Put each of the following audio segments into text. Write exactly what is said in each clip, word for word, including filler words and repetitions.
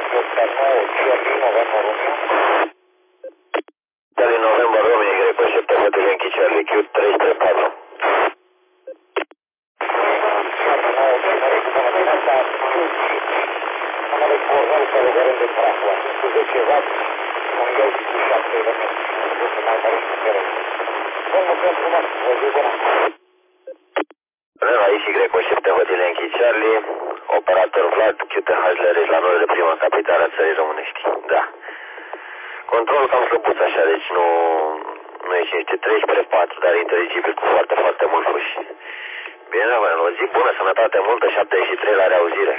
Oscar nouă, Charlie, November Romeo. Charlie November Romeo, Y cu șapte Hotel Yankee Charlie, Q trei trei patru. Charlie nouă, Charlie, numele asta, numele Corval, care vă rând de praful, atunci cu zece watt, un Yankee cu șapte elemente. Nu se mai mare și pe rând. Bun, mulțumesc frumos, vă zi bună. Aici Y cu șapte Hotel Yankee Charlie, operator Vlad, Q T H Lăreș, la noi de prima capitală a țării românești. Da. Controlul cam slăbuț așa, deci nu, nu e cinste, treisprezece patru, dar inteligibil cu foarte, foarte mult fluși. Bine, bă, o zi bună, sănătate multă, șaptezeci și trei la reauzire.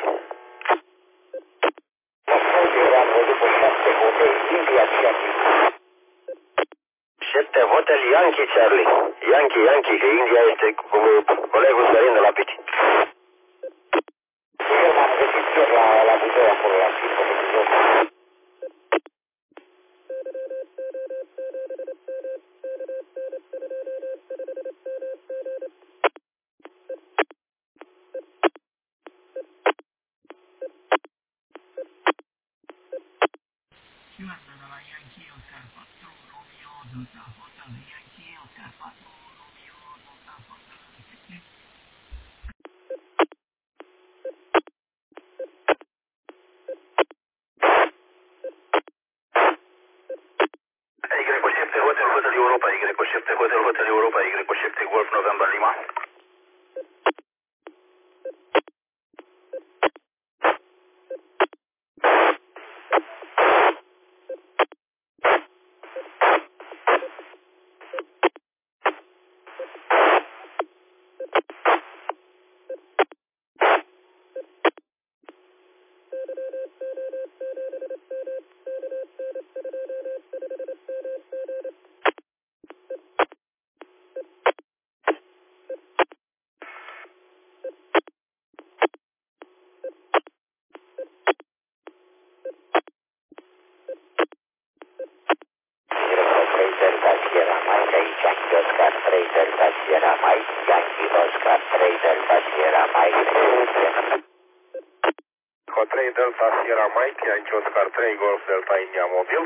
Am văzut pe șapte Hotel India Charlie. șapte Hotel Yankee Charlie. Yankee, Yankee, că India este cu colegul Sărin de la Piti. Eu m-am găsit ieri la, la Buzău acolo, la Pisă de Buzău. Y cu șapte Hotel Hotel Europa, Y cu șapte Hotel Hotel Europa, Y cu șapte Golf November Lima. Oscar trei Delta Sierra Mike, Yankee Oscar trei Delta Sierra Mike. Ho trei Delta Sierra Mike, Yankee Oscar trei Golf Delta India Mobil.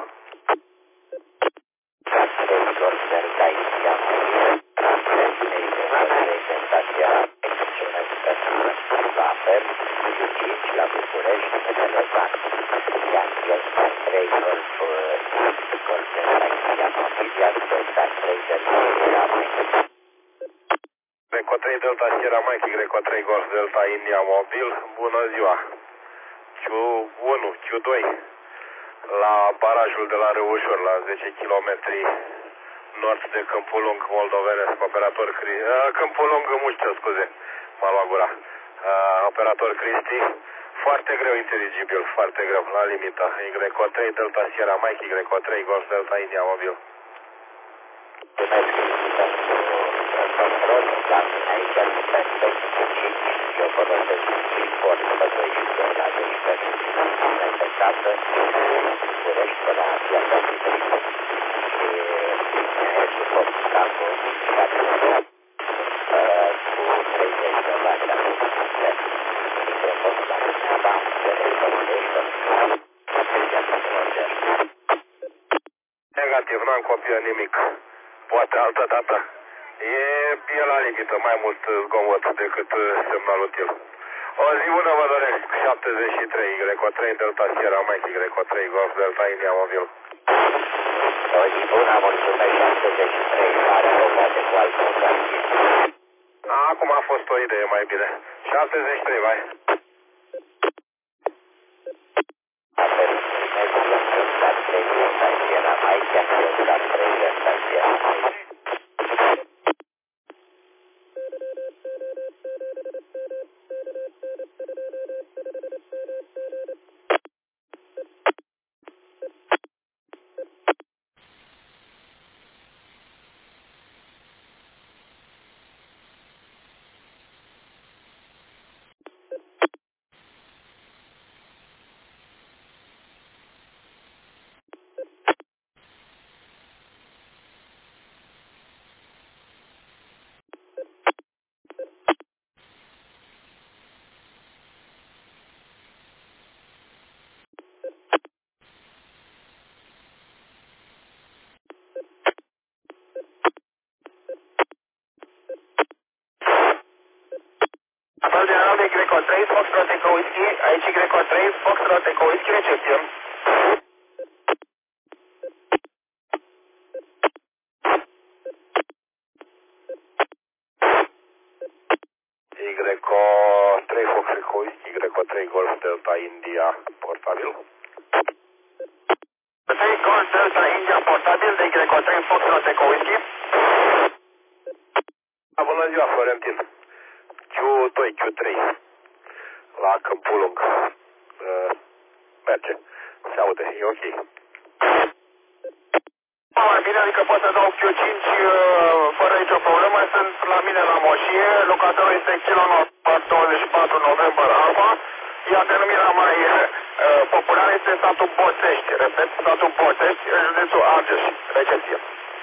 trei Golf Delta India Mobil. trei Delta Sierra Mike, la fel, cinci la București, Elevan. Yankee Oscar trei Golf Golf Delta India Mobil, Yankee Oscar trei Delta Sierra Mike. Greco trei Delta Sierra Mike, Greco trei Golf Delta India Mobil, bună ziua. Q unu, Q doi, la barajul de la Reușor, la zece kilometri nord de Câmpul Lung, moldovenesc, operator Cri... Uh, Câmpul Lung, Mușcă, scuze, m-a luat gura. Uh, operator Cristi, foarte greu inteligibil, foarte greu, la limită. Y trei Delta Sierra Mike, Y trei Golf Delta India Mobil. Control, la mine aici pentru cinci, eu folosesc import pe doisprezece la doisprezece, pe casă, București, pe la Piața București, și suport capul, care cu treizeci de bani la microfonul la mine, da, Negativ, n-am copiat nimic. Poate altă dată. E, e la limită, mai mult zgomot decât semnal util. O zi bună vă doresc, șaptezeci și trei, Y trei Delta Sierra Mike, Y trei Golf Delta India Mobil. O zi bună, mulțumesc, șaptezeci și trei, care o poate cu altă ocazie. Acum a fost o idee mai bine. șaptezeci și trei, vai. Apel, Oscar trei Delta Sierra Mike, Oscar trei Delta Sierra Mike. Apel general de Greco trei, Foxtrot Eco Whisky, aici Greco trei, Foxtrot Eco Whisky, recepție. Greco trei, Fox Eco Whisky, Greco trei, Golf Delta India, portabil. trei Golf Delta India, portabil de Greco trei, Foxtrot Eco Whisky. Bună ziua, Florentin. Q doi, Q trei. La Câmpul Lung. Uh, merge. Se aude, e ok. Mai bine, adică pot să dau Q cinci uh, fără nicio problemă. Sunt la mine la moșie. Locatorul este Kilo douăzeci și patru November Alpha. Iar denumirea mai uh, populară este satul Boțești. Repet, satul Boțești, județul Argeș. Recepție.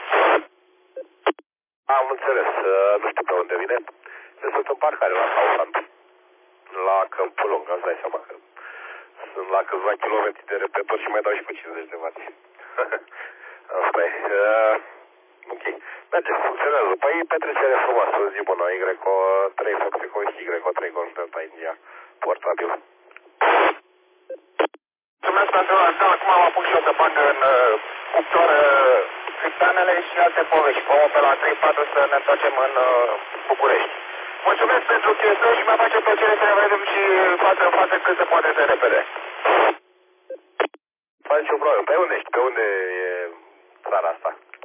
Am înțeles. Uh, nu știu pe unde vine. Eu sunt în parcare la Southland. La Câmpul Lung, îți dai seama că sunt la câțiva kilometri de repetitor și mai dau și cu cincizeci de watt. Asta e. Uh, ok. Merge, funcționează. Păi petrecere frumoasă, o zi bună. Y trei Fox Eco Whisky, Y trei Golf Delta India, portabil. Mulțumesc pentru asta. Acum mă apuc și eu să bag în uh, cuptor uh, criptanele și alte povești. Vom pe la trei patru să ne întoarcem în uh, București. Mulțumesc pentru chestii și mi-a face plăcere să ne vedem și față în față cât se poate de repede. Faci o problemă. Pe unde ești? Pe unde e țara asta?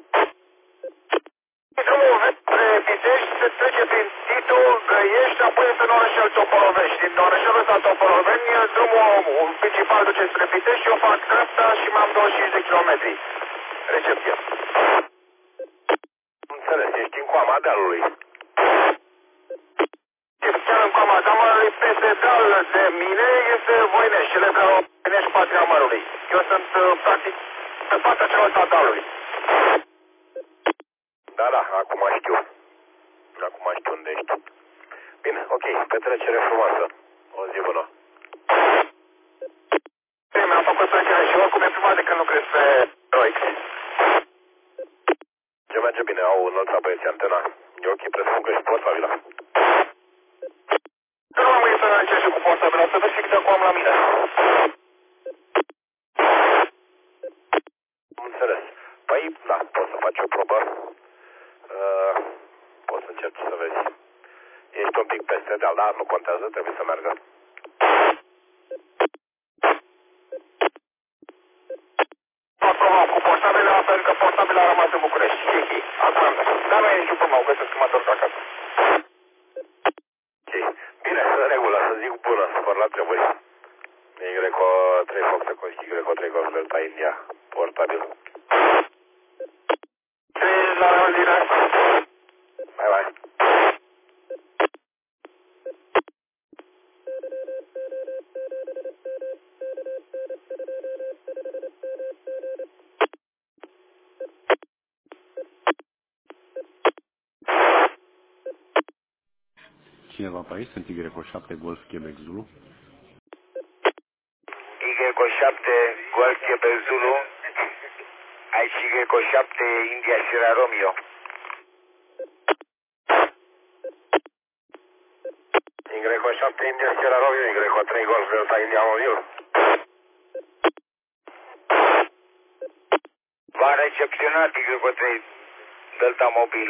Drumul spre Pitești se trece prin Titu, Găiești, apoi este în orășel Toporovești. Din orășelul ăsta Toporoveni, drumul principal duce spre Pitești, eu fac dreapta și m-am douăzeci și cinci de kilometri. Recepție. Înțeles, ești în coama dealului. Chiar în coama dealului, peste deal de mine, este Voinești, celebra Voinești Patria Mărului. Eu sunt, practic, pe partea cealaltă a dealului. Da, da, acum știu. Acum știu unde ești. Bine, ok, petrecere frumoasă. O zi bună. Bine, mi-am făcut plăcere și oricum e prima de când lucrez pe Roix. Ce merge bine, au înălțat băieții antena. E ok, presupun că ești portabilă. Nu m-am gândit să încerc și cu portabilă, să vezi fix acum la mine. Înțeles. Păi, da, poți să faci o probă. Uh, poți să încerci să vezi. Ești un pic peste deal, dar nu contează, trebuie să meargă. Poți prova cu portabilă, pentru că portabilă a rămas în București. E ok, acum am mers. Dar nu e nici problema, o găsesc că mă întorc acasă. Ok, bine, în regulă, să zic bună, spăr la treburi. Y trei Fox Eco Whisky, Y trei Golf Delta India, portabil. La revedere. Bye bye. Cineva pe aici? Sunt Y șapte Golf Quebec Zulu. Y șapte Golf Quebec Zulu. Aici Y șapte India Sierra Romeo. Y șapte India Sierra Romeo, Y trei Golf Delta India Mobil. V-a recepționat Y trei Delta Mobil.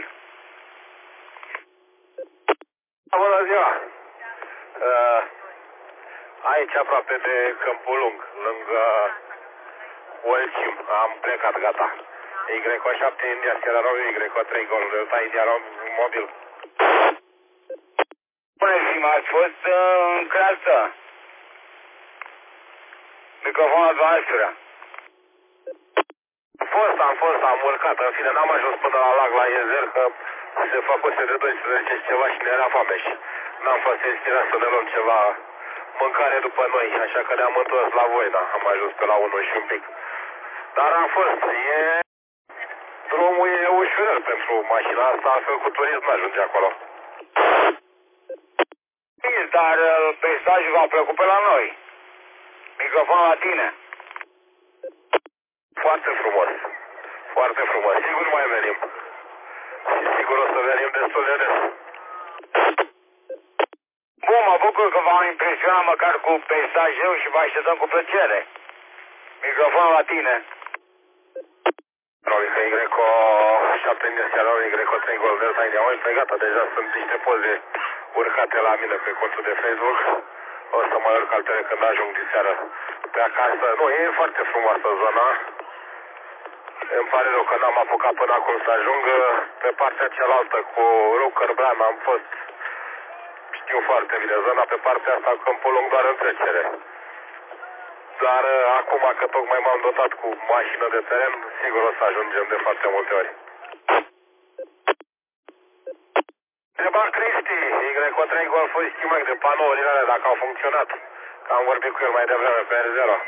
Bună ziua! Uh, aici aproape de Câmpul Lung, lângă Olcim, am plecat, gata. Y șapte India Sierra Romeo, Y trei Golf Delta India Mobil. Bună-zi, ați fost uh, în creasă. Microfonul dumneavoastră. Am fost, am fost, am urcat, în fine, n-am ajuns până la lag, la Iezer, că se făcuse de doisprezece ceva și ne era foame și n-am fost inspirat să ne luăm ceva mâncare după noi, așa că ne-am întors la Voina, am ajuns pe la unu și un pic. Dar am fost, e... drumul e ușurel pentru mașina asta, altfel cu turism n-ajunge acolo. Dar peisajul v-a plăcut pe la noi. Microfonul la tine. Foarte frumos. Foarte frumos. Sigur mai venim. Și sigur o să venim destul de des. Bun, mă bucur că v-am impresionat măcar cu peisajul și vă așteptăm cu plăcere. Microfonul la tine. Rovica Y șapte India Sierra Romeo, Y trei Golf Delta India Mobile. Păi gata, deja sunt niște poze urcate la mine pe contul de Facebook. O să mai urc altele când ajung din seară pe acasă. Nu, e foarte frumoasă zona. Îmi pare rău că n-am apucat până acum să ajung. Pe partea cealaltă cu Rucărbran am fost, știu foarte bine, zona pe partea asta cu Câmpul Lung doar în trecere. Dar acum că tocmai m-am dotat cu mașină de teren, sigur o să ajungem de foarte multe ori. Întreba Cristi, Y trei Golf Whiskey de panourile alea dacă au funcționat. Că am vorbit cu el mai devreme pe R zero.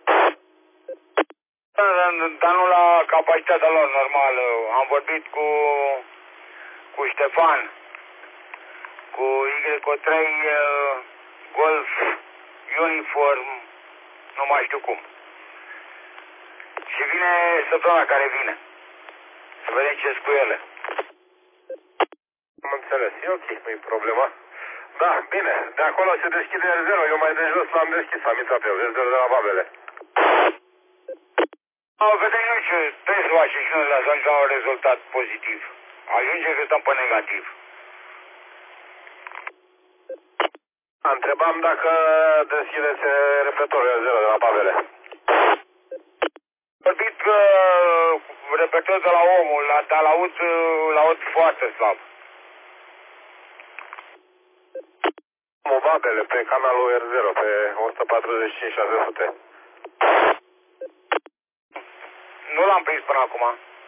Dar nu la capacitatea lor normală. Am vorbit cu, cu Ștefan, cu Y trei uh, Golf Uniform, nu mai știu cum. Și vine săptămâna care vine. Să vedem ce cu ele. Am înțeles, e ok, nu-i problema. Da, bine, de acolo se deschide R zero, eu mai de jos l-am deschis, am intrat eu, R zero de la Babele. O, vedem noi ce trebuie să facem și noi la să ajungem la un rezultat pozitiv. Ajunge că stăm pe negativ. Întrebam dacă deschideți repetorul R zero de la Babele. Vorbit că repetorul de la omul, dar l-aud, l-aud foarte slab. Babele pe canalul R zero, pe o sută patruzeci și cinci șase sute. Nu l-am prins până acum.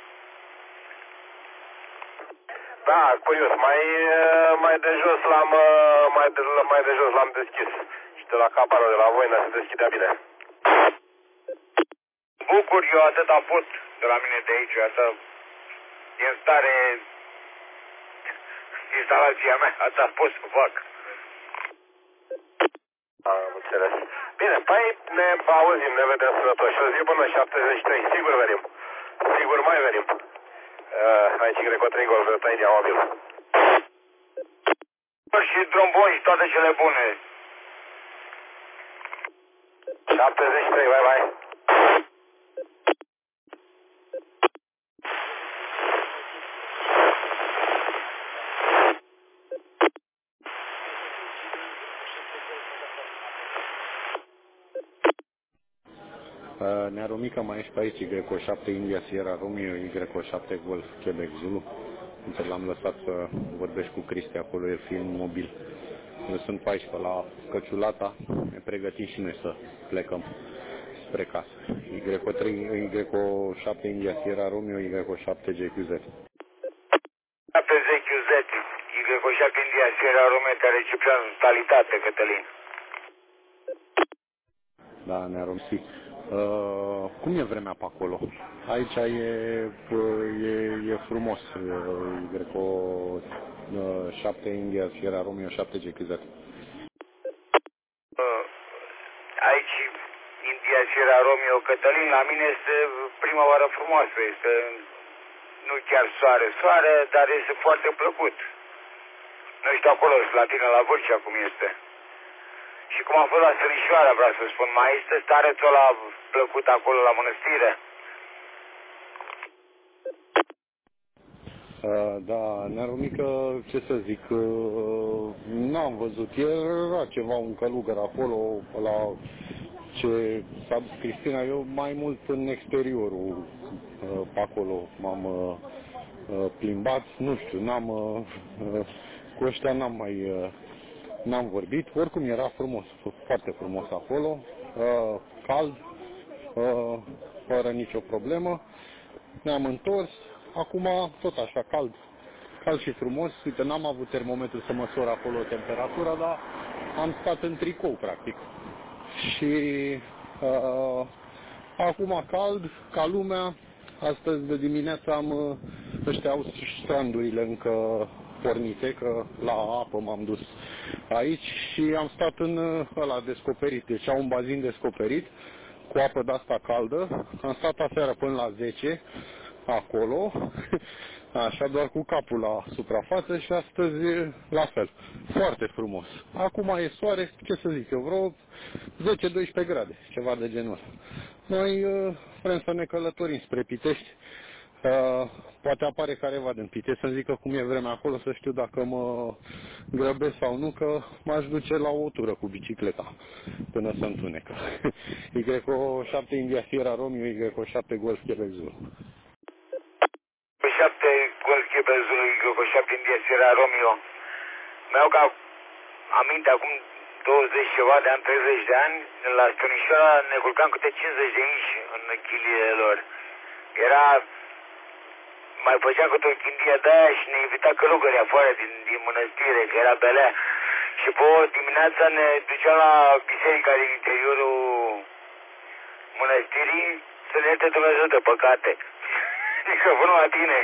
Da, curios, mai, mai de jos l-am mai de, mai de jos l-am deschis. Și de la cabană, de la Voina, se deschidea bine. Bucur, eu atât am fost de la mine de aici, atât e în stare instalația mea, atât am fost să fac. Am înțeles. Bine, păi ne auzim, ne vedem sănătoși. O zi bună, șaptezeci și trei, sigur venim. Sigur mai venim. Uh, aici Y trei Golf Delta India Mobile. Și drum bun și toate cele bune. șaptezeci și trei, bye bye. Ne-a Romica mai ești pe aici, Y șapte India Sierra Romeo, Y șapte Golf Quebec Zulu. L-am lăsat să vorbești cu Cristi acolo, e film mobil. Eu sunt pe aici, pe la Căciulata, ne pregătim și noi să plecăm spre casă. Y trei, Y șapte India Sierra Romeo, Y șapte G Q Z. șapte G Q Z, Y șapte India Sierra Romeo, care recepționează totalitate, Cătălin. Da, ne-a romsit. Uh, cum e vremea pe acolo? Aici e, e, e frumos. Y șapte India Sierra Romeo, șapte G Q Z. Uh, aici, India Sierra Romeo, Cătălin, la mine este primăvară frumoasă. Este nu chiar soare, soare, dar este foarte plăcut. Nu știu acolo, la tine la Vârcea cum este. Și cum a fost la Sărișoara, vreau să spun, mai este stare tot la plăcut acolo la mănăstire? Uh, da, Nearomică, ce să zic, uh, n-am văzut, era ceva, un călugăr acolo, la ce s-a dus Cristina, eu mai mult în exteriorul, uh, pe acolo m-am uh, plimbat, nu știu, n-am, uh, cu ăștia n-am mai... Uh, N-am vorbit, oricum era frumos, foarte frumos acolo, uh, cald, uh, fără nicio problemă. Ne-am întors, acum tot așa, cald, cald și frumos. Uite, n-am avut termometru să măsor acolo temperatura, dar am stat în tricou, practic. Și uh, acum cald, ca lumea, astăzi de dimineață am, uh, ăștia au strandurile încă pornite, că la apă m-am dus aici și am stat în ăla descoperit, deci au un bazin descoperit cu apă de asta caldă. Am stat aseară până la zece acolo, Așa, doar cu capul la suprafață și astăzi la fel. Foarte frumos. Acum e soare, ce să zic eu, vreo zece doisprezece grade, ceva de genul ăsta. Noi uh, vrem să ne călătorim spre Pitești. Uh, poate apare careva din Pitești să-mi zică cum e vremea acolo, să știu dacă mă grăbesc sau nu, că m-aș duce la o tură cu bicicleta până se întunecă. Y șapte India Sierra Romeo, Y șapte Golf Quebec Zulu. șapte Golf Quebec Zulu, Y șapte India Sierra Romeo. Mi-au ca aminte acum douăzeci ceva de ani, treizeci de ani, la Stănișoara ne culcam câte cincizeci de inși în chiliile lor. Era, mai făcea câte o chindie de aia și ne invita călugări afară din, din mănăstire, că era belea. Și pe o dimineața ne ducea la biserica din interiorul mănăstirii să ne ierte Dumnezeu de păcate. Adică până la tine.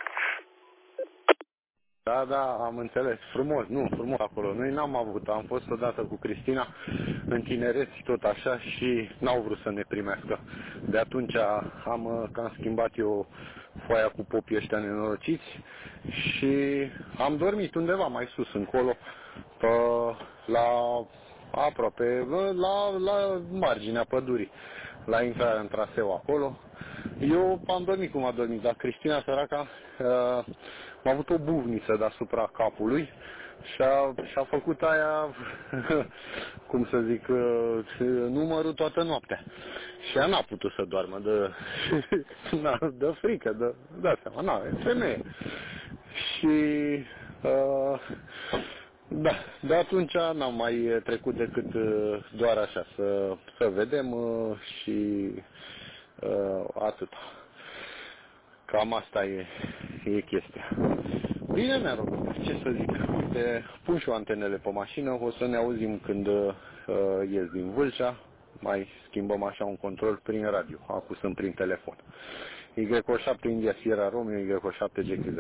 Da, da, am înțeles. Frumos, nu, frumos acolo. Noi n-am avut, am fost odată cu Cristina în tinereți, tot așa, și n-au vrut să ne primească. De atunci am, că am schimbat eu foaia cu popii ăștia nenorociți și am dormit undeva mai sus încolo, pe, la aproape, la, la marginea pădurii, la intrarea în traseu acolo. Eu am dormit cum a dormit, dar Cristina, săraca, uh, a avut o buvniță deasupra capului și a, și a făcut aia, cum să zic, uh, numărul toată noaptea. Și ea n-a putut să doarmă, de, de frică, de, dați seama, na, e femeie. Și, uh, da, de atunci n-am mai trecut decât uh, doar așa, să, să vedem uh, și uh, atât. Cam asta e, e chestia. Bine, ne rog, ce să zic, uite, pun și eu antenele pe mașină, o să ne auzim când uh, ies din Vâlcea, mai schimbăm așa un control prin radio, acum sunt prin telefon. Y șapte India Sierra Romeo, Y șapte G Q Z.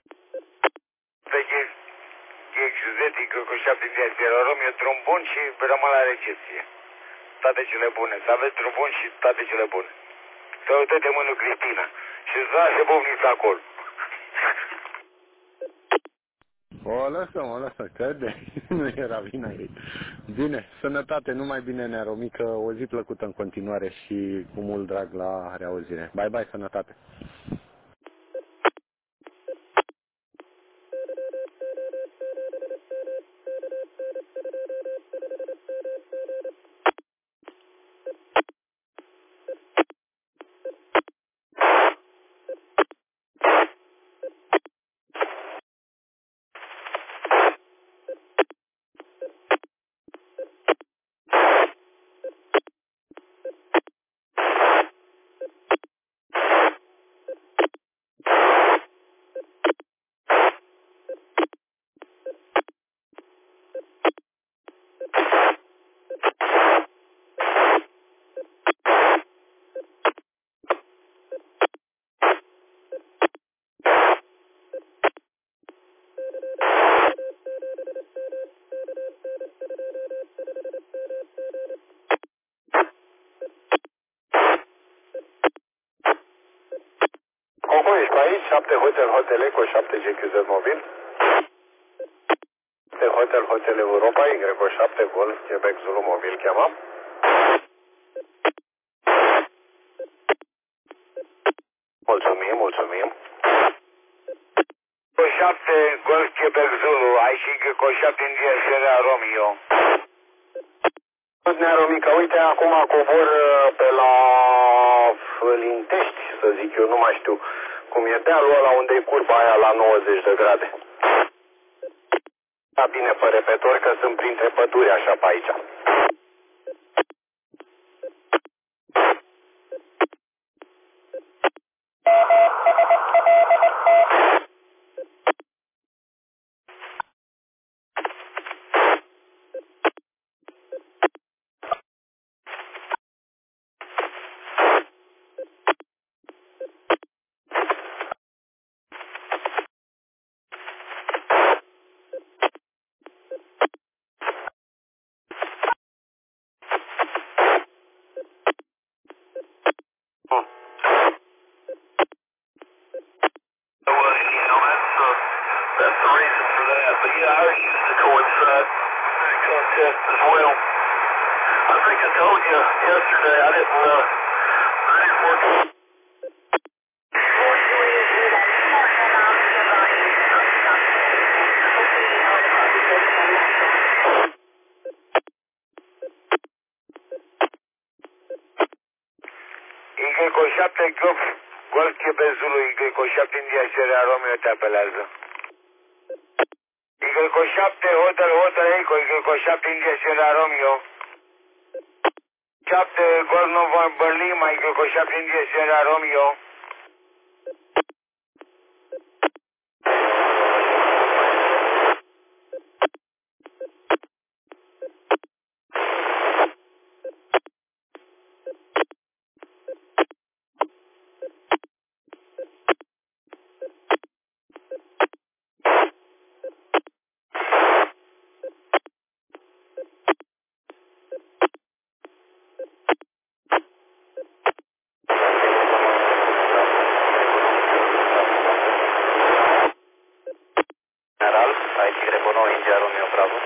G Q Z, Y șapte India Sierra Romeo, trombon și rămân la recepție. Toate cele bune, să aveți trombon și toate cele bune. Să uite-te mână Cristina și îți lase bovnița acolo. O lăsăm, o lăsăm, că de nu era vina ei. Bine, sănătate, numai bine, Neromică, o zi plăcută în continuare și cu mult drag la reauzire. Bye, bye, sănătate! Coco, ești pe aici? șapte Hotel Hotel Eco, șapte G Q Z mobil. șapte Hotel Hotel Europa, Y șapte Golf Quebec Zulu mobil, cheamă. Mulțumim, mulțumim. șapte Golf Quebec Zulu, ai și șapte India Sierra Romeo. Nearomică, uite, acum cobor pe la Lintești, să zic eu, nu mai știu cum e dealul ăla unde e curba aia la nouăzeci de grade. Da, bine, pe repetor, că sunt printre păduri așa pe aici. yesterday. I didn't know. Y cu șapte Golf, Golf Quebec Zulu, Y cu șapte India Sierra Romeo te apelează. Y cu șapte Hotel Hotel Eco, Y cu șapte India Sierra Romeo. șapte Golf November Lima, Y cu șapte India Sierra Romeo. General, aici Y nouă India Romeo Bravo.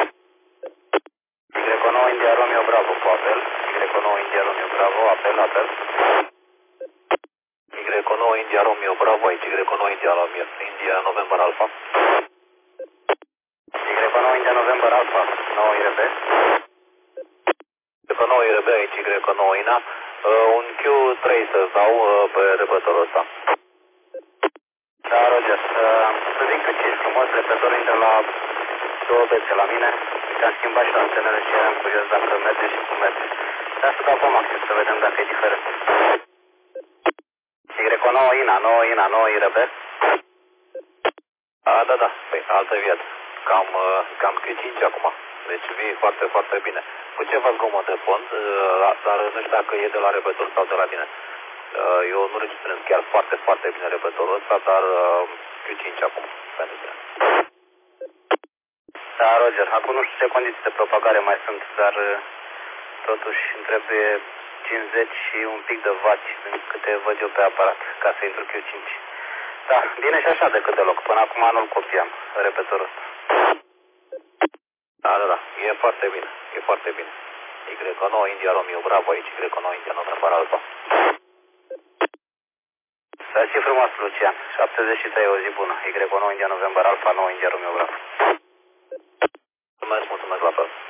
Y nouă India Romeo Bravo cu apel. Y nouă India Romeo Bravo, apel, apel. Y nouă India Romeo Bravo, aici Y nouă India Romeo India November Alpha. Y nouă India November Alpha, nouă I R B. Y nouă I R B, aici Y nouă Ina. Uh, un Q trei să-ți dau uh, pe repătorul ăsta. Da, Roger. Uh, să zic că ce frumos, repătorul intră la două bețe la mine. Te-am schimbat și antenele și eram curios dacă merge și cum merge. Dar să dau pe maxim să vedem dacă e diferent. Y nouă Ina, nouă Ina, nouă I R B. A, da, da, păi, altă viață. Cam, uh, cam Q cinci acum. Deci vii foarte, foarte bine. Cu ceva zgomot de fond, uh, dar nu știu dacă e de la repător sau de la mine. Uh, eu nu registrez chiar foarte, foarte bine repătorul ăsta, dar uh, Q cinci acum, pentru tine. Da, Roger, acum nu știu ce condiții de propagare mai sunt, dar uh, totuși îmi trebuie cincizeci și un pic de vaci din câte văd eu pe aparat, ca să intru Q cinci. Da, bine și așa decât deloc, până acum nu-l copiam, repătorul ăsta. Da, da, da, e foarte bine, e foarte bine. Y nouă India Romeo Bravo, aici Y nouă India November Alpha. Să fii frumos, Lucian. șaptezeci și trei, o zi bună. Y nouă India November Alpha, nouă India Romeo Bravo. Mulțumesc, mulțumesc la fel.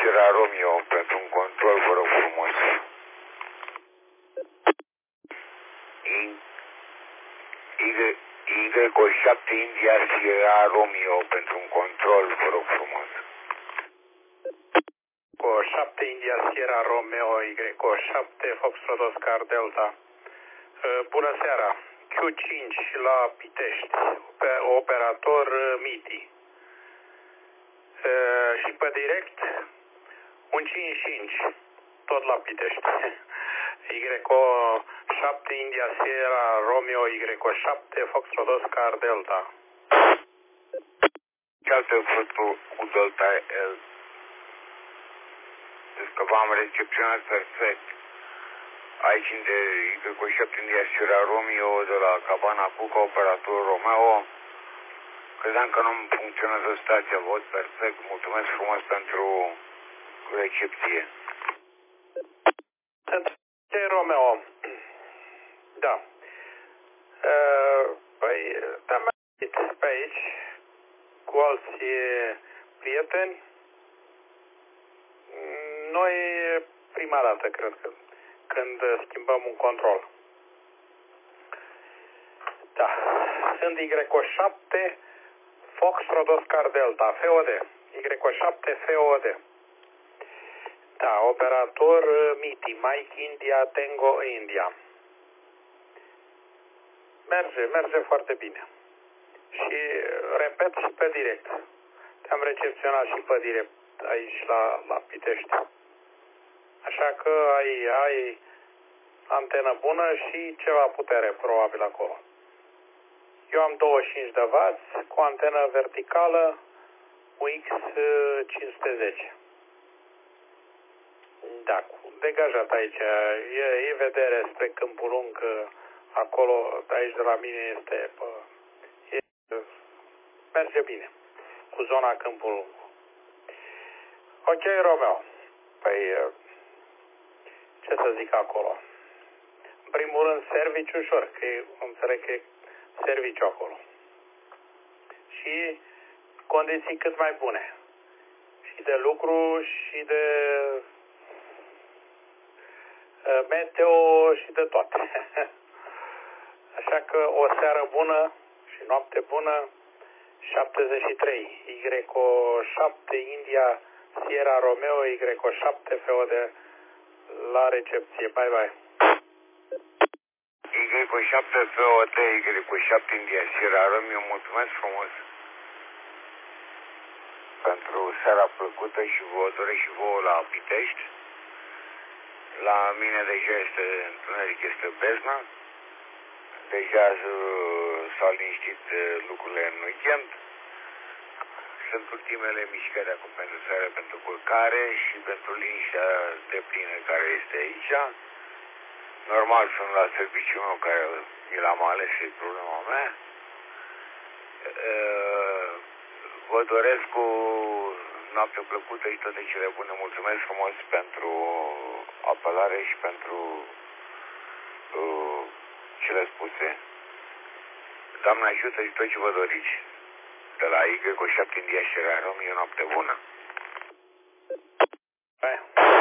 Sierra Romeo pentru un control, vă rog frumos. Y șapte India Sierra Romeo pentru un control, vă rog frumos. Cu șapte India Sierra Romeo Y șapte Foxtrot Oscar Delta. Bună seara. Q cinci la Pitești, operator Miti. Și pe direct un cinci cinci, tot la Pitești. Y șapte India Sierra Romeo Y șapte Foxtrot Oscar Delta. Ce altă făcut cu Delta L? Deci că v-am recepționat perfect. Aici de Y șapte India Sierra Romeo de la Cabana Cuca, operator Romeo. Credeam că nu-mi funcționează stația, văd perfect. Mulțumesc frumos pentru recepție. Ce Romeo? Da. Păi, te-am auzit pe aici cu alți prieteni. Noi prima dată, cred că, când schimbăm un control. Da. Sunt Y șapte Foxtrot Oscar Delta, F O D. Y șapte F O D. Da, operator Miti, Mike India, Tango India. Merge, merge foarte bine. Și repet și pe direct. Te-am recepționat și pe direct aici la, la Pitești. Așa că ai, ai antenă bună și ceva putere probabil acolo. Eu am douăzeci și cinci de wați cu antenă verticală U X cinci sute zece. Da, degajat aici. E, e vedere spre Câmpul Lung. Acolo, aici de la mine este... E, merge bine cu zona Câmpul Lung. Ok, Romeo. Păi, ce să zic acolo? În primul rând, serviciu ușor, că înțeleg că e serviciu acolo. Și condiții cât mai bune. Și de lucru, și de meteo, și de toate. Așa că o seară bună și noapte bună. șaptezeci și trei Y șapte India Sierra Romeo Y șapte F O D la recepție. Bye bye. Y șapte F O D Y șapte India Sierra Romeo, mulțumesc frumos pentru seara plăcută și vă doresc și vouă la Pitești. La mine deja este întuneric, este beznă. Deja s-au liniștit lucrurile în weekend. Sunt ultimele mișcări acum pentru seară, pentru culcare și pentru liniștea de plină care este aici. Normal sunt la serviciul meu care mi l-am ales și problema mea. Vă doresc o noapte plăcută și toate cele bune. Mulțumesc frumos pentru apelare și pentru uh, cele spuse. Doamne ajută și tot ce vă doriți. De la Y șapte India Sierra Romeo, noapte bună. Hai.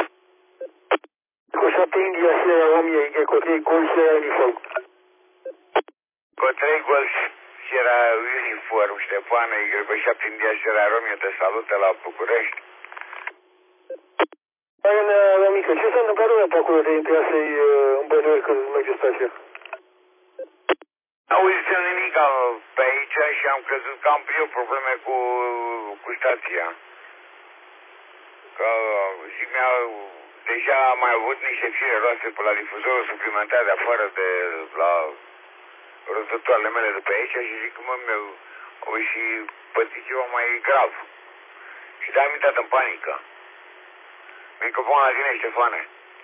Y șapte India Sierra Romeo, Y trei Golf Sierra Uniform. Cu trei Golf Sierra Uniform, Ștepană, Y șapte India Sierra Romeo, te salută la București. Hai, la mică, ce s-a întâmplat lumea pe acolo de intra să-i îmbănuiesc când merge stația? Auzi nimic pe aici și am crezut că am eu probleme cu, cu stația. Că zic mea, deja am mai avut niște fire roase pe la difuzorul suplimentar de afară de la rotătoarele mele de pe aici și zic că mă, meu, o și pățit ceva mai grav. Și de-am intrat în panică. Microfon la tine, Ștefane.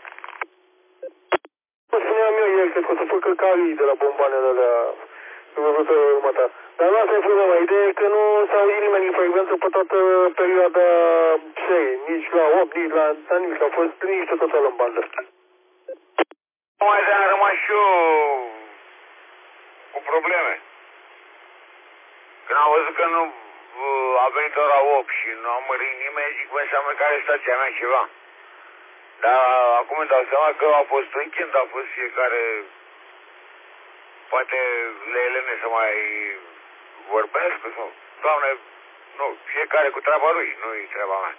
Spuneam eu ieri că o să facă carii de la bomboanele alea rotătoarele următa. Dar nu asta e problema. Ideea e că nu s-a auzit nimeni în frecvență pe toată perioada serii. Nici la opt, nici la, la nimic. A fost liniște totală în bandă. Mai de-am rămas și eu cu probleme. Când am văzut că nu a venit ora opt și nu am mărit nimeni, zic, bă, înseamnă că are stația mea ceva. Dar acum îmi dau seama că a fost weekend, a fost fiecare, poate le elene să mai vorbesc sau, doamne, nu, fiecare cu treaba lui, nu-i treaba mea.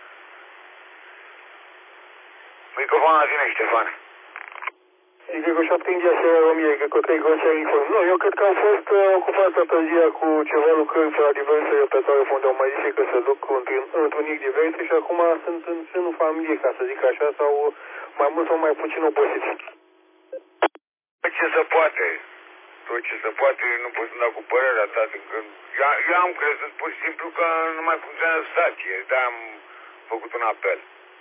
Microfonul la tine, Ștefan. Y cu șapte India Sierra Romeo, Y cu trei Golf Uniform. Nu, eu cred că au fost uh, ocupați toată ziua cu ceva lucrări pe la diverse repertoare unde au mai zis că se duc întruniri diverse și acum sunt în sânul familiei, ca să zic așa, sau mai mult sau mai puțin obosiți. Tot ce se poate, tot ce se poate, nu pot să-mi dau cu părerea ta, că eu, eu am crezut pur și simplu că nu mai funcționează stație, de-aia am făcut un apel.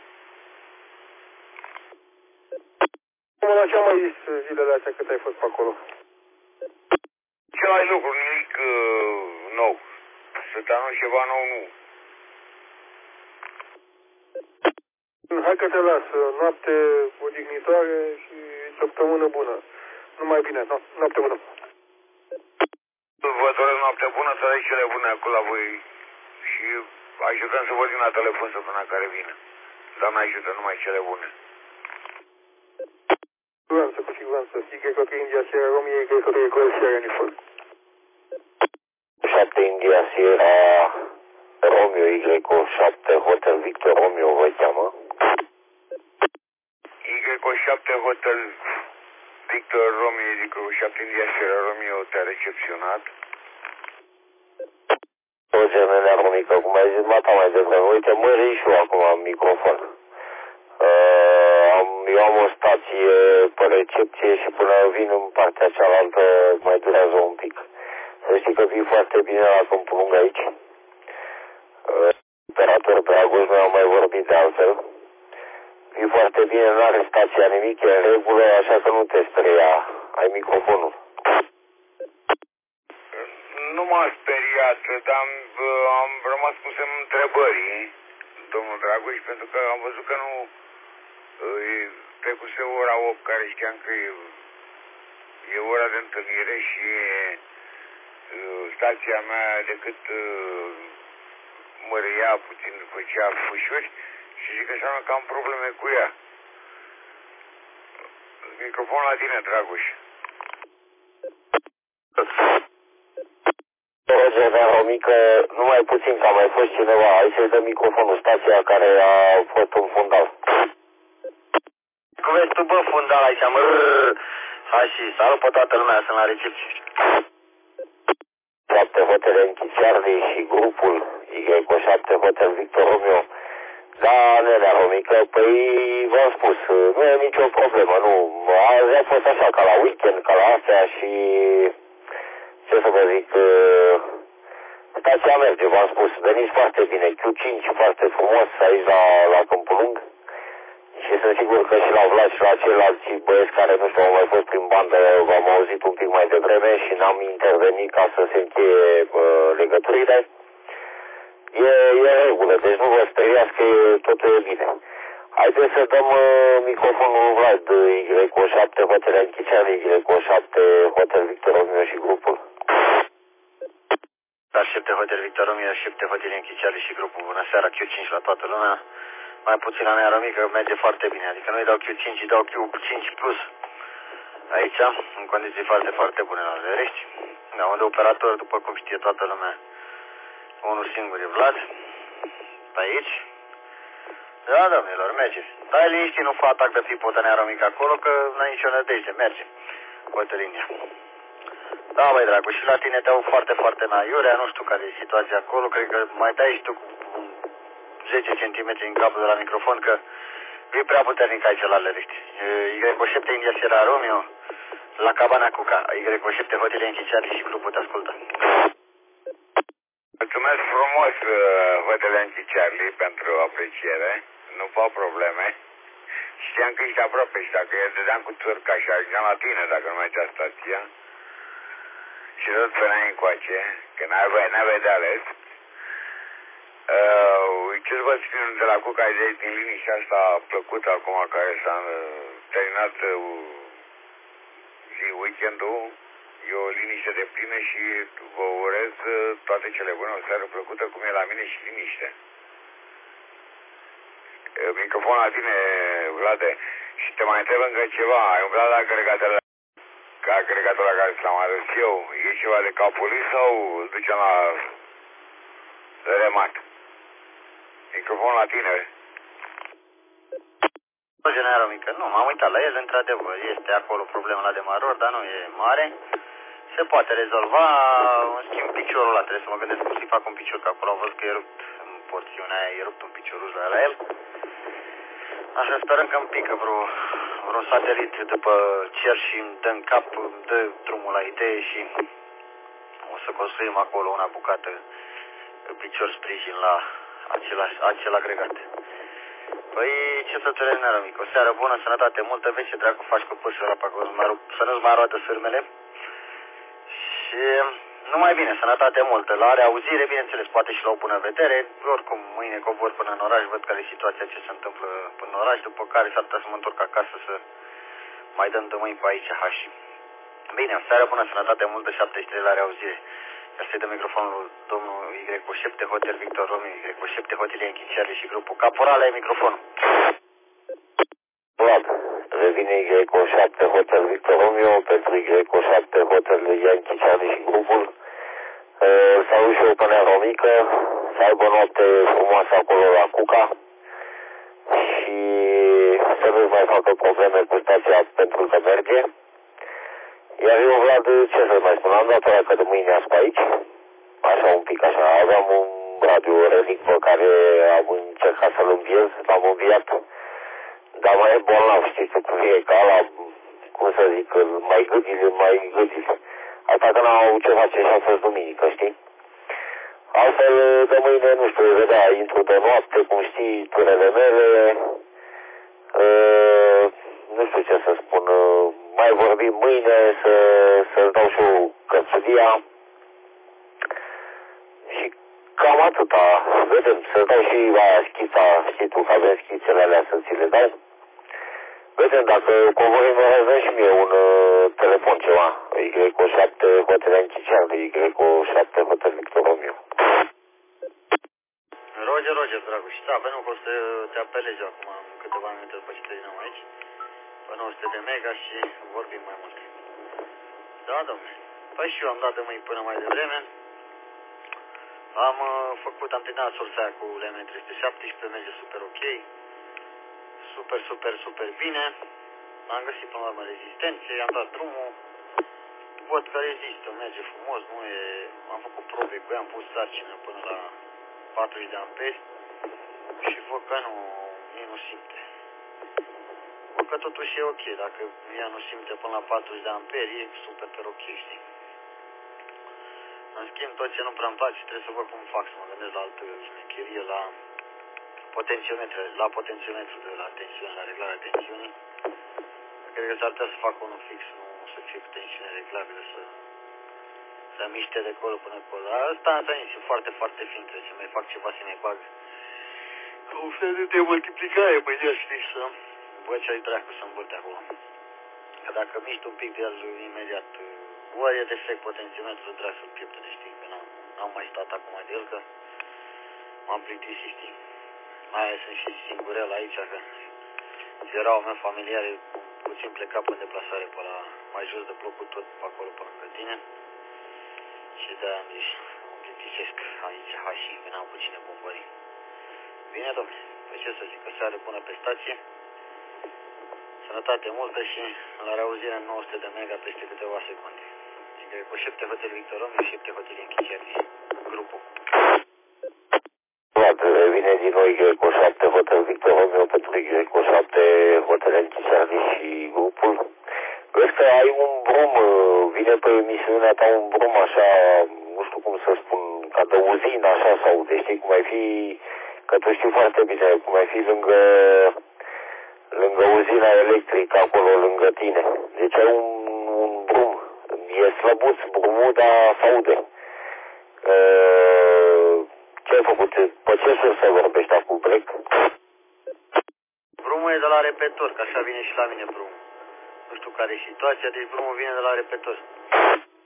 La ce am mai zis zilele astea cât ai fost pe acolo? Același lucru, nimic uh, nou. Să te anunț ceva nou, nu. Hai că te las, noapte odihnitoare și săptămână bună. Numai bine, no, noapte bună. Vă doresc noapte bună, să aveți cele bune acolo la voi și ajutăm să vorbim la telefon săptămâna care vine. Doamne ajută, numai cele bune. Siguranță, cu siguranță. Y cu trei India Sierra Romeo, Y cu trei Golf Sierra Uniform. șapte India Sierra Romeo, Y cu șapte Hotel Victor Romeo vă cheamă. Y cu șapte Hotel Victor Romeo, Y cu șapte India Sierra Romeo te-a recepționat. O genele aromică, cum ai zis Mata mai devreme. Uite, mări și eu acum am microfon. Uh, am, eu am o stație pe recepție și până vin în partea cealaltă mai durează un pic. Să știi că vii foarte bine la Câmpul Lung aici. Uh, operator Dragoș, noi am mai vorbit de altfel. Vii foarte bine, nu are stația nimic, e în regulă, așa că nu te speria. Ai microfonul. Nu m-a speriat, dar am, am rămas cu semnul întrebării, domnul Dragoș, pentru că am văzut că nu trecuse ora opt, care știam că e, e ora de întâlnire și e, stația mea decât măria puțin, făcea fâșuri și zic că înseamnă că am probleme cu ea. Microfonul la tine, Dragoș. Roger, o mică, numai puțin, că a mai fost cineva. Hai să-i dă microfonul, stația care a fost un fundal. Cum vezi tu, bă, fundal aici, mă, hai și salut pe toată lumea, sunt la recepție. șapte Hotel Yankee Charlie și grupul Y cu șapte Hotel Victor Romeo. Da, nenea Romică, păi v-am spus, nu e nicio problemă, nu. Azi a fost așa, ca la weekend, ca la astea și, ce să vă zic, stația merge, v-am spus, veniți foarte bine, Q cinci foarte frumos aici la, la Câmpul Lung. Și sunt sigur că și la Vlad și la ceilalți băieți care, nu știu, au mai fost prin bandă, v-am auzit un pic mai devreme și n-am intervenit ca să se încheie uh, legăturile. E, e în regulă, deci nu vă speriați că totul e bine. Haideți să dăm uh, microfonul Vlad, Y cu șapte Hotel Yankee Charlie, Y cu șapte Hotel Victor Romeo și grupul. Da, șapte Hotel Victor Romeo, șapte Hotel Yankee Charlie și grupul. Bună seara, Q cinci la toată lumea. Mai puțin la mea mică merge foarte bine, adică nu-i dau Q cinci, îi dau Q cinci plus aici, în condiții foarte, foarte bune la Verești. Da, unde operator, după cum știe toată lumea, unul singur e Vlad, pe aici. Da, domnilor, merge. Dai liniștit, nu fă atac de pipotăneară mică acolo, că n-ai nicio nădejde, merge. Uite linia. Da, băi, dracu, și la tine te-au foarte, foarte naiurea, nu știu care e situația acolo, cred că mai dai și tu cu zece centimetri în capul de la microfon, că e prea puternic aici la Lărești. Y cu șapte India Sierra Romeo, la Cabana Cuca, Y cu șapte Hotel Yankee Charlie și grupul te ascultă. Mulțumesc frumos, Hotel Yankee Charlie, pentru apreciere. Nu fac probleme. Știam că ești aproape și dacă eu dădeam cu țurca și ajungeam la tine dacă nu mergea stația. Și tot veneai încoace, că n-aveai de ales. Uh, ce vă spun de la Cuca de din liniștea asta plăcută acum care s-a uh, terminat uh, zi weekendul, Eu liniște de plină și vă urez toate cele bune, o seară plăcută cum e la mine și liniște. Microfonul la tine, Vlade, și te mai întreb încă ceva, ai umblat la agregatul ca agregatul la care l-am adus eu, e ceva de capolis sau îl ducem la remat? Microfonul la tine. Generalul mică, nu, m-am uitat la el, într-adevăr, este acolo problema la demaror, dar nu e mare. Se poate rezolva, în schimb piciorul ăla, trebuie să mă gândesc cum să-i fac un picior, că acolo am văzut că e rupt în porțiunea aia, e rupt un picioruș la, la el. Așa sperăm că îmi pică vreo, vreo satelit după cer și îmi dă în cap, îmi dă drumul la idee și o să construim acolo una bucată picior sprijin la același, acel agregat. Păi, ce să te renără, mic, o seară bună, sănătate multă, vezi ce dracu faci cu pârșul ăla pe acolo, să nu-ți mai roată sârmele. Și numai bine, sănătate multă, la reauzire, bineînțeles, poate și la o bună vedere, oricum mâine cobor până în oraș, văd care e situația, ce se întâmplă până în oraș, după care s-ar putea să mă întorc acasă să mai dăm de mâini pe aici, hași. Bine, o seară bună, sănătate multă, șaptezeci și trei la reauzire. Iar să-i dă microfonul domnul Y cu șapte Hotel Victor Romeo, Y cu șapte Hotel Yankee Charlie și grupul Caporal, ai microfonul. Vlad, revine Y cu șapte Hotel Victor Romeo pentru Y cu șapte Hotel Yankee Charlie și grupul. Să auzi și eu până în Romică, să aibă noapte frumoasă acolo la Cuca și să nu mai facă probleme cu stația pentru că merge. Iar eu, Vlad, ce să mai spun, am dat o că de mâine asp aici, așa un pic așa, aveam un radio relic pe care am încercat să-l înviez, l-am înviat, dar mai e bolnav, știți cum e, ca la, cum să zic, mai gâdile, mai gâdile. Asta că n-am avut ce face și a fost duminică, știi? Altfel, de mâine, nu știu, vedea, intru de noapte, cum știi, turele mele, uh, nu știu ce să spun, uh, mai vorbim mâine, să, să-ți dau și eu cărțulia și cam atâta, vedem, să dau și aia schița, știi tu că avem schițele alea să ți le dau. Vedem, dacă covorim, mă și mie un uh, telefon ceva, Y cu șapte Hotel Yankee Charlie, Y cu șapte Hotel Victor Romeo. Roger, Roger, dragoș, da, pentru că o să te apelez eu acum în câteva minute după ce terminăm aici, pe nouă sute de mega și vorbim mai mult. Da, domnule, păi și eu am dat de mâini până mai devreme, am uh, făcut, am terminat sursa aia cu L M trei sute șaptesprezece, merge super ok, super, super, super bine, am găsit până la urmă rezistențe, i-am dat drumul, văd că rezistă, merge frumos, nu e, am făcut probe cu ea, am pus sarcină până la patruzeci de amperi și văd că nu, ei nu simte. Văd că totuși e ok, dacă ea nu simte până la patruzeci de amperi, e super per ok, știi? În schimb, tot ce nu prea îmi place, trebuie să văd cum fac, să mă gândesc la altă șmecherie, la potențiometru, la potențiometru de la tensiune, la reglarea tensiunii. Cred că s-ar putea să fac unul fix, nu să fie cu tensiune reglabilă, să să miște de acolo până acolo. Dar ăsta, asta e foarte, foarte fin, trebuie să mai fac ceva să mai bag. Ca un fel de multiplicare, băi, de știi, să văd ce-ai dracu să învârte acolo. Că dacă miști un pic de el imediat, ori e defect potențiometrul, dracu să-l pieptene, știi, că n-am mai stat acum de el, că m-am plictisit, știi. Mai ales sunt și singurel aici, că erau meu familiare puțin plecat pe deplasare pe la mai jos de blocul tot pe acolo pe lângă tine. Și de-aia am zis, mă plictisesc aici, ha, și veneam cu cine bombării. Bine, domnule, păi ce să zic, o seară bună pe stație, sănătate multă și la reauzire în nouă sute de mega peste câteva secunde. Y cu șapte Hotel Victor Romeo, șapte Hotel Yankee Charlie, grupul. Vine din nou Y cu șapte Hotel Victor Romeo pentru Y cu șapte Hotel Yankee Charlie și grupul. Vezi că ai un brum, vine pe emisiunea ta un brum așa, nu știu cum să spun, ca de uzină așa sau de știi cum ai fi, că tu știi foarte bine, cum ai fi lângă, lângă uzina electrică acolo lângă tine. Deci ai un, un brum, e slăbuț brumul, dar s-aude. Ce ai făcut? Pe ce sursă vorbești acum, plec? Brumul e de la repetor, că așa vine și la mine brumul. Nu știu care e situația, deci drumul vine de la repetor.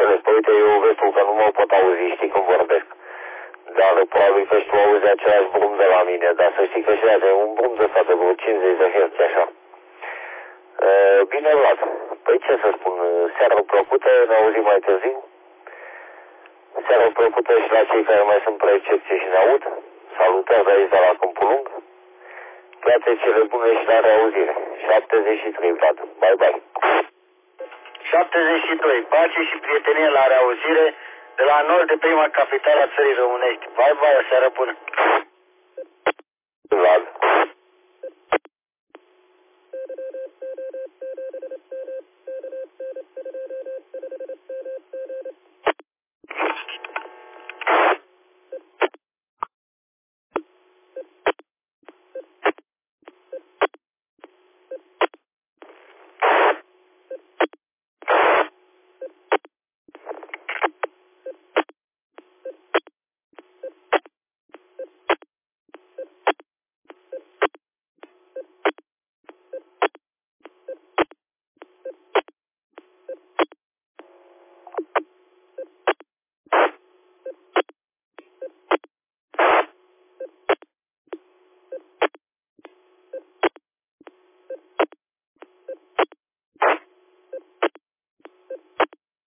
înțeles. Păi uite, eu vezi tu că nu mă pot auzi, știi când vorbesc. Dar probabil că și tu auzi același brum de la mine, dar să știi că și de un brum de ăsta de vreo cincizeci de herți, așa. E, bine, Vlad. Păi ce să spun, seară plăcută, ne auzim mai târziu. Seară plăcută și la cei care mai sunt pe recepție și ne aud. Salutări de aici de la Câmpul Lung. Toate cele bune și la reauzire. șaptezeci și trei, Vlad. Bye, bye. șaptezeci și doi. Pace și prietenie la reauzire de la nord de prima capitală a țării românești. Bye, bye, o seară bună.